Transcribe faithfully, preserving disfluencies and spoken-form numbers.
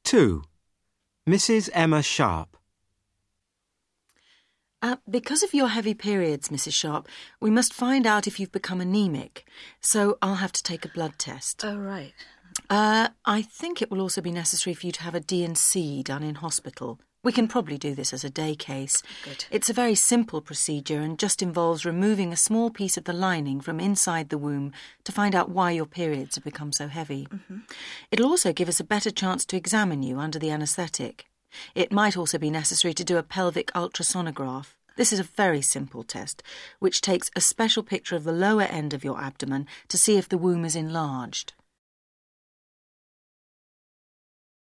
two. Missus Emma Sharp. Uh, because of your heavy periods, Missus Sharp, we must find out if you've become anemic, so I'll have to take a blood test. Oh, right. Uh, I think it will also be necessary for you to have a D and C done in hospital. We can probably do this as a day case. Good. It's a very simple procedure and just involves removing a small piece of the lining from inside the womb to find out why your periods have become so heavy. Mm-hmm. It'll also give us a better chance to examine you under the anaesthetic. It might also be necessary to do a pelvic ultrasonograph. This is a very simple test, which takes a special picture of the lower end of your abdomen to see if the womb is enlarged.